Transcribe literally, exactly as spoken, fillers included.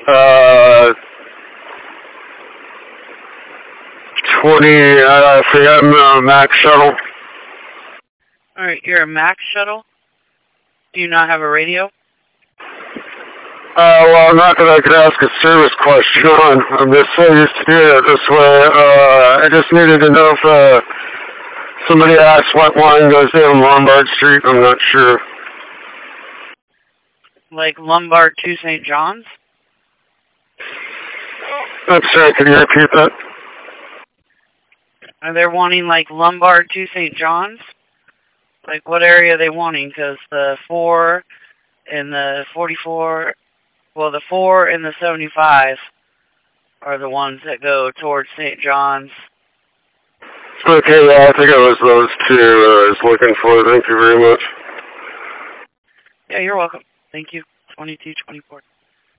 Uh, twenty, uh, I forgot, uh, Max Shuttle. Alright, you're a Max Shuttle? Do you not have a radio? Uh, well, not that I could ask a service question on. I'm just so used to doing it this way. Uh, I just needed to know if, uh, somebody asked what line goes down Lombard Street. I'm not sure. Like Lombard to Saint John's? I'm sorry, can you repeat that? Are they wanting like Lombard to Saint John's? Like what area are they wanting? Because the four and the forty-four, well the four and the seventy-five are the ones that go towards Saint John's. Okay, yeah, I think it was those two uh, I was looking for. Thank you very much. Yeah, you're welcome. Thank you. twenty-two twenty-four.